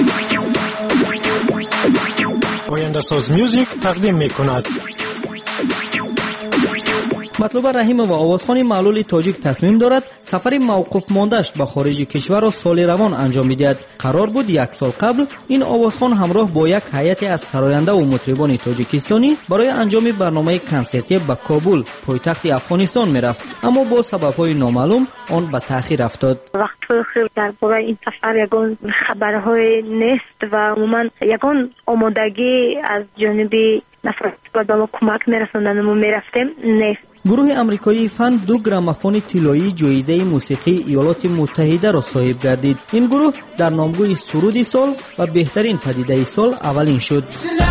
آینده ساز میوزیک تقدیم میکند. مطلوب رحیم و آوازخوان معلول تاجیک تصمیم دارد سفر موقوف مانده‌اش به خارج کشور را سال روان انجام می‌دهد. قرار بود 1 سال قبل این آوازخوان همراه با یک هیئت از سراینده و مطربان تاجیکستانی برای انجام برنامه کنسرتی به کابل پایتخت افغانستان می‌رفت، اما با سبب‌های نامعلوم آن به تأخیر افتاد. وقت خیلی درباره این سفر یگان خبرهای نیست و عموما یگان آمادگی از جانب نفرات به ما کمک می‌رساندن و می‌رفتیم نیست. گروه امریکایی فن 2 گرامافون طلایی جایزه موسیقی ایالات متحده را صاحب گردید. این گروه در نامگوی سرود سال و بهترین پدیده سال اولین شد.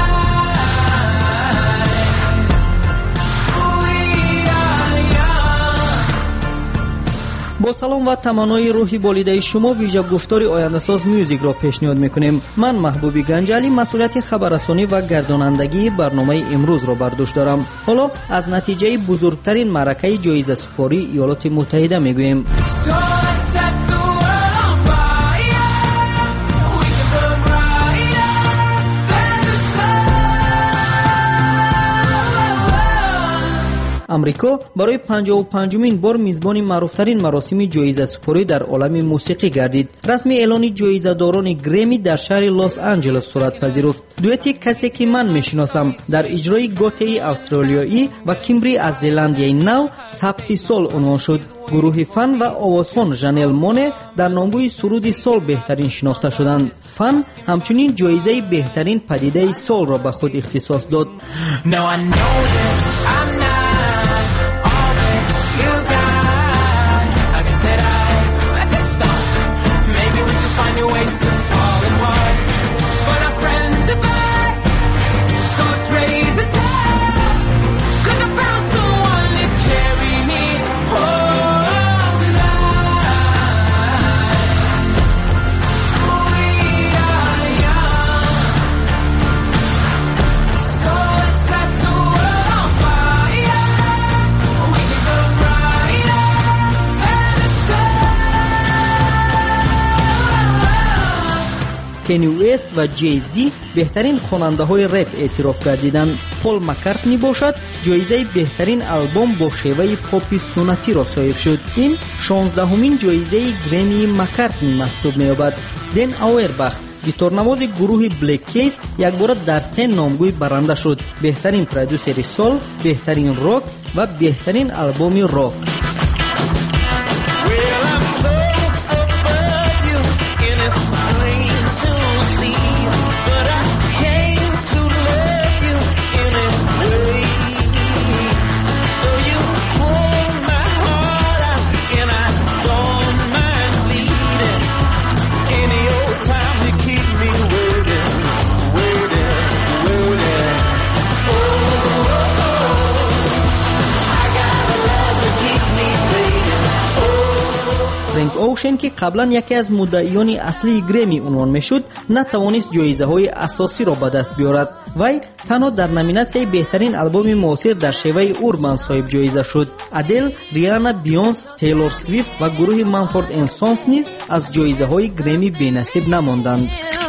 با سلام و تمنای روحی بالیده شما ویژه گفتار آینده ساز میوزیک را پیشنهاد میکنیم. من محبوبی گنجالی مسئولیت خبررسانی و گردانندگی برنامه امروز را بر دوش دارم. حالا از نتیجه بزرگترین معرکه جایزه سپاری ایالات متحده میگوییم. امریکا برای 55مین بار میزبان معروفترین مراسم جایزه سپاری در عالم موسیقی گردید. رسمی اعلان جایزه داران گرمی در شهر لس آنجلس صورت پذیرفت. دوئتی کسی که من میشناسم در اجرای گوته استرالیایی و کیمبری از زلندیای نو ثبت سال عنوان شد. گروه فن و آوازخوان ژانل مونه در نامگوی سرود سال بهترین شناخته شدند. فن همچنین جایزه بهترین پدیده سال را به خود اختصاص داد. کنی وست و جی زی بهترین خواننده های رپ اعتراف گردیدند. پول مکارتنی باشد جایزه بهترین آلبوم با شیوه پاپ سنتی را صاحب شد. این 16مین جایزه گرمی مکارتنی محسوب می‌یابد. دن آوربخ گیتارنواز گروه بلک کیس یک بار در 3 نامگوی برنده شد: بهترین پرودوسر سال، بهترین راک و بهترین آلبوم راک. فرانک اوشن که قبلا یکی از مدعیان اصلی گرمی عنوان میشد نتوانست جایزه های اساسی را به دست بیارد. وی تنها در نامیناسیون بهترین آلبوم معاصر در شیوه اوربان صاحب جایزه شد. ادل، ریانا، بیونس، تیلور سویفت و گروه منفورد اند سانز نیز از جایزه های گرمی بی‌نصیب نماندند.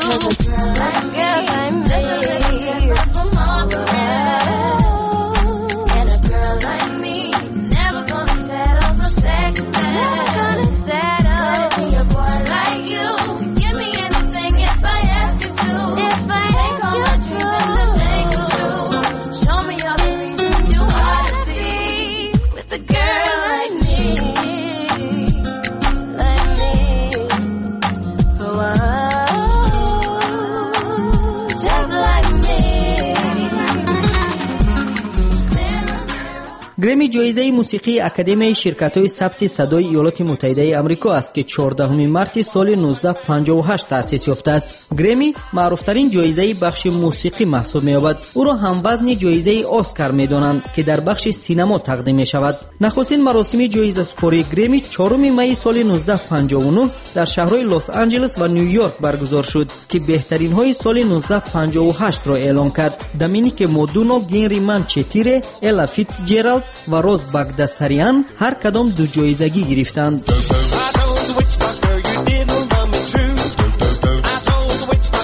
گرمی جایزه موسیقی اکادمی شرکت‌های ثبت صدای ایالات متحده آمریکا است که 14 مارس سال 1958 تأسیس یافته است. گرمی معروفترین جایزه بخش موسیقی محسوب می‌یابد. او را هم وزن جایزه اسکار می‌دانند که در بخش سینما تقدیم می‌شود. نخستین مراسم جایزه سپاری گرمی 4 می سال 1959 در شهرهای لس آنجلس و نیویورک برگزار شد که بهترین های سال 1958 را اعلام کرد. دامینیک مودونو، گینری منچتیره، الا فیتزجرالد و روز باگداساریان هر کدام 2 جایزگی گرفتند.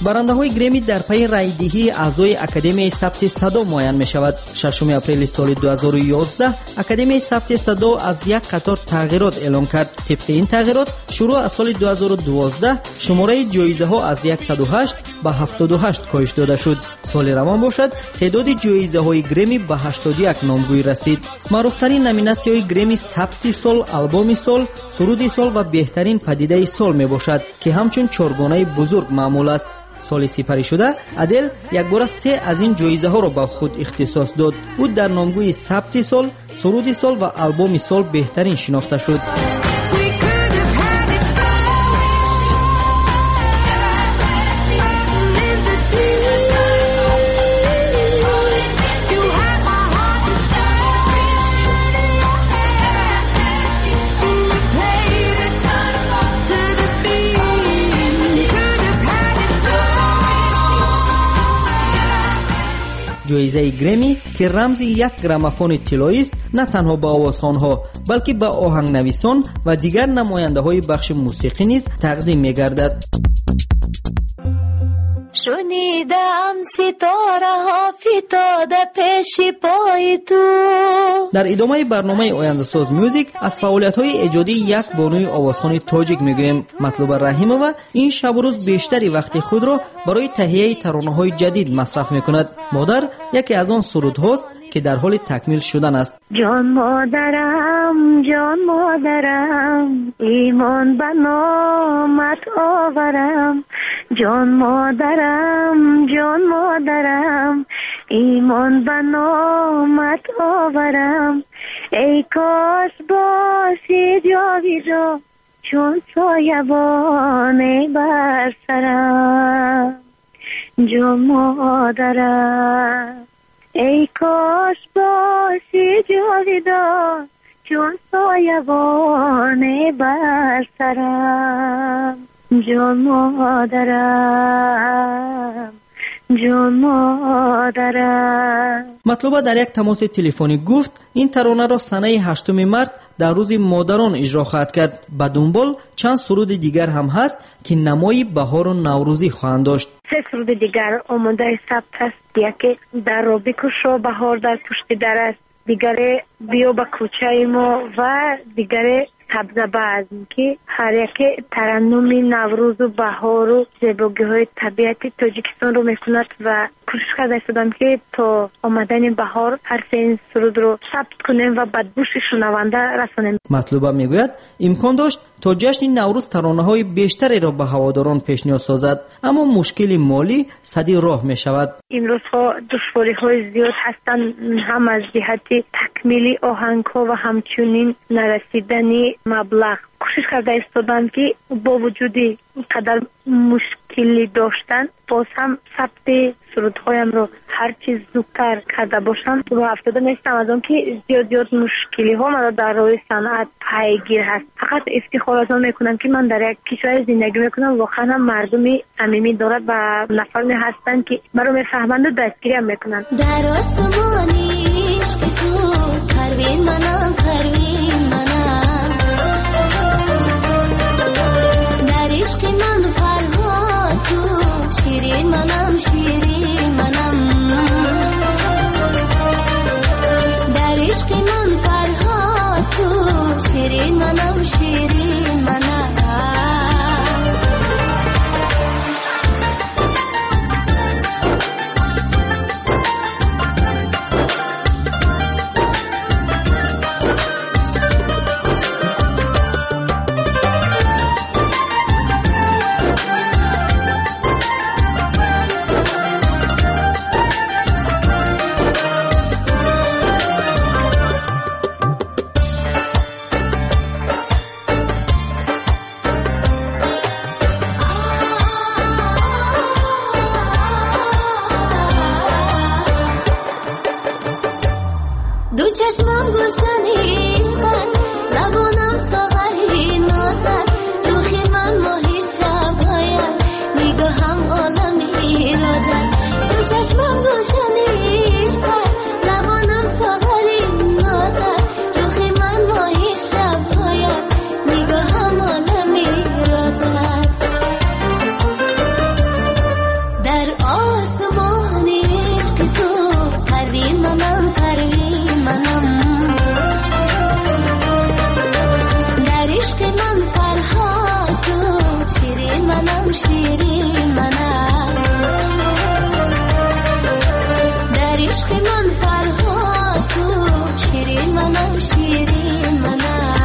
барандаҳои греми дар пайи райдиҳии аъзои академияи сабти садо муайян мешавад. 6 апрели соли 2011 академияи сабти садо аз як қатор тағйирот эълон кард. тибқи ин тағйирот шуруъ аз соли 2012 шумораи ҷоизаҳо аз 108 ба 78 коҳиш дода шуд. соли равон бошад теъдоди ҷоизаҳои греми ба 81 номгӯй расид. маъруфтарин номинатсияҳои греми сабти сол, албоми сол, суруди сол ва беҳтарин падидаи сол мебошад ки ҳамчун чоргонаи бузург маъмул аст. соли сипарӣ шуда Адел якбора 3 аз ин ҷоизаҳоро ба худ ихтисос дод. ӯ дар номгӯи сабти сол, суруди сол ва албоми сол беҳтарин шинохта шуд. ҷоизаи греми ки рамзи як граммофони тиллоист на танҳо ба овозхонҳо балки ба оҳангнависон ва дигар намояндаҳои бахши мусиқӣ низ тақдим мегардад. шунидам ситораҳо фитода пеши пои ту. дар идомаи барномаи ояндасоз мюзик аз фаъолиятҳои эҷодии як бонуи овозхони тоҷик мегӯем. матлуба раҳимова ин шабу рӯз бештари вақти худро барои таҳияи таронаҳои ҷадид масраф мекунад. модар яке аз он сурудҳост ки дар ҳоли такмил шудан аст. جان مادرم ایمان به نامت آورم جان مادرم ایمان به نامت آورم ای کاش باشی جاویدا چون سایبان بر سرم جان مادرم ای کاش باشی جاویدان چون سایبان بر سرم جان مادرم جان مادرم. матлуба дар як тамоси телефонӣ гуфт ин таронаро санаи 8 март дар рӯзи модарон иҷро хоҳад кард. ба дунбол чанд суруди дигар ҳам ҳаст ки намои баҳору наврӯзӣ хоҳанд дошт. 3 суруди дигар омодаи сабт аст. яке дарро бикушо баҳор дар пушти дар аст, дигаре биё ба кӯчаи мо ва дигаре сабзабазм ки ҳар яке тараннуми наврӯзу баҳору зебогиҳои табиати тоҷикистонро мекунад ва кӯшиш карда истодам ки то омадани баҳор ҳар се ин сурудро сабт кунем ва ба гӯши шунаванда расонем. матлуба мегӯяд имкон дошт то ҷашни наврӯз таронаҳои бештареро ба ҳаводорон пешниҳод созад, аммо мушкили молӣ садди роҳ мешавад. имрӯзҳо душвориҳои зиёд ҳастанд, ҳам аз ҷиҳати такмили оҳангҳо ва ҳамчунин нарасидани маблағ. кӯшиш карда истодам ки бо вуҷуди қадар мушкили доштан боз ҳам сабти сурудҳоямро ҳарчи зудтар карда бошам. роҳ афтода нестам аз он ки зиёд мушкилиҳо маро дар роҳи санъат пайгир ҳаст. фақат ифтихор аз он мекунам ки ман дар як кишваре зиндагӣ мекунам. воқеан ҳам мардуми самимӣ дорад ва нафароне ҳастанд ки маро мефаҳманду дастгириам мекунанд. дар осмони ишқи ту парвин манам дар ишқи ман фарҳод ту ширин манам дар ишқи ман фарҳод ту ширин манам شیرین منم در عشق من فرهاد تو شیرین منم شیرین منم.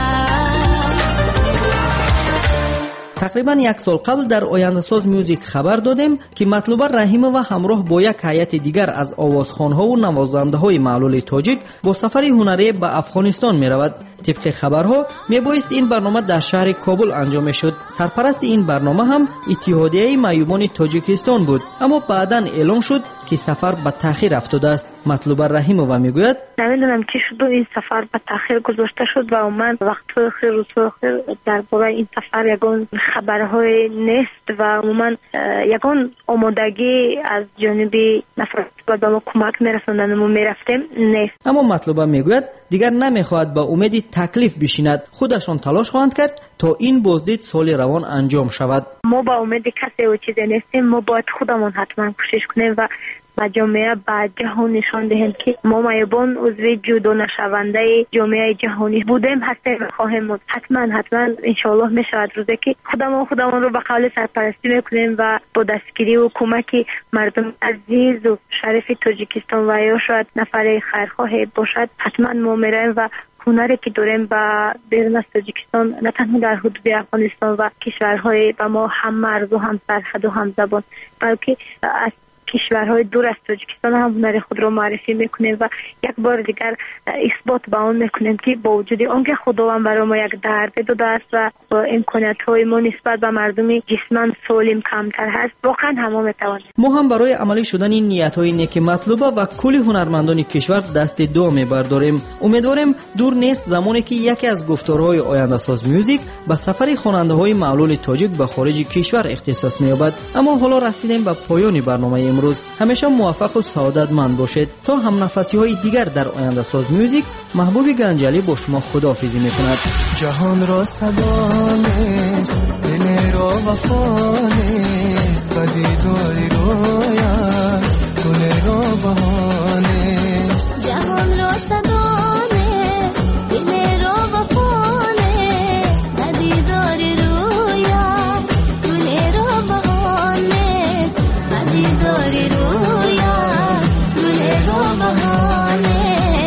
تقریبا یک سال قبل در آینده ساز میوزیک خبر دادیم که مطلوبه رحیمова همراه با یک هیئت دیگر از آوازخوانها و نوازنده معلول تاجیک با سفر هنری به افغانستان می رود. طبق خبرها می بایست این برنامه در شهر کابل انجام می شد. سرپرست این برنامه هم اتحادیه معیوبان تاجیکستان بود، اما بعداً اعلام شد که سفر به تأخیر افتاده است. مطلوبه رحیمова میگوید نمیدونم که شد این سفر به تأخیر گذاشته شد و من وقت خیر روز خیر درباره این سفر یگان خبرهای نیست و عموما یگان آمادگی از جانب نفر که به ما کمک میرسوندن و میرفتیم نیست. اما مطلوبه میگوید دیگر نمیخواهد به امید تکلیف بشیند، خودشان تلاش خواهند کرد تا این بازدید سال روان انجام شود. ما با امید کسی و چیزی نیستیم، ما باید خودمون حتما کوشش کنیم و جامعه به جهان نشان دهیم که ما معیوبان عضو جدا نشونده جامعه جهانی بودیم، هستیم و خواهیم بود. حتما انشالله میشود روزی که خودمون رو به قول سرپرستی میکنیم و با دستگیری و کمک مردم عزیز و شریف تاجیکستان و یا شاید نفر خیرخواه باشد حتما ما میریم و هنری که داریم با بیرون از تاجیکستان نه تنها در حدود افغانستان و کشورهای با ما هم مرز و هم سرحد و هم زبان بلکه از کشورهای دور از تاجیکستان هم هنر خود را معرفی میکنیم و یک بار دیگر اثبات به آن میکنیم که با وجود آنکه خداوند برای ما یک درد داده است و با امکانات‌های ما نسبت به مردم جسماً سالم کمتر هست، واقعا هم میتوانیم. ما هم برای عملی شدن این نیت‌های نیک مطلوبه و کلی هنرمندان کشور دست دعا می‌برداریم. امیدواریم دور نیست زمانی که یکی از گفتارهای آینده ساز میوزیک به سفر خواننده‌های معلول تاجیک به خارج کشور اختصاص می‌یابد. اما حالا رسیدیم به پایان برنامه امروز. همیشه موفق و سعادتمند باشید. تا هم نفسی‌های دیگر در آینده ساز میوزیک، محبوب گنجلی با شما خداحافظی می‌کند. جهان را صدا نیست، دل را وفا نیست، و دیداری رویت گل را بهار نیست. جهان را صدا نیست، دل را وفا نیست، و دیداری رویت گل را بهار نیست، و دیداری رویت گل را بهار نیست.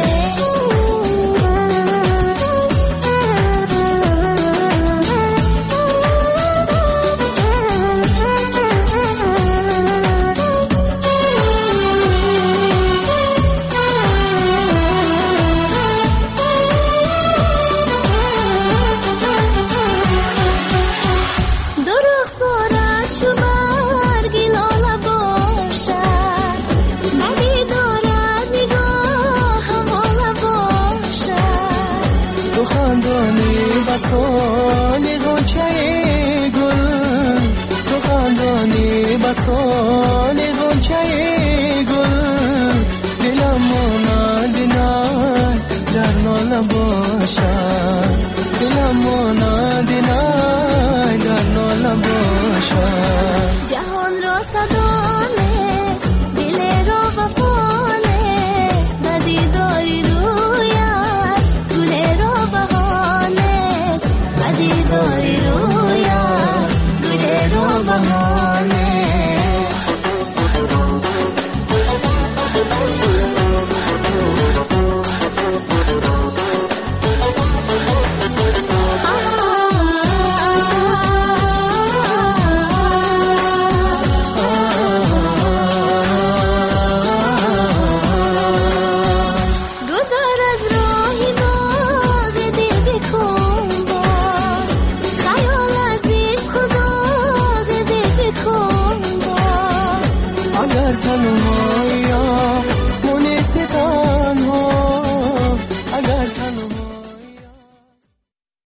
بسانی گنچه گل، تو خندانی بسانی گنچه گل، دلم مانند نه در ناله باشد.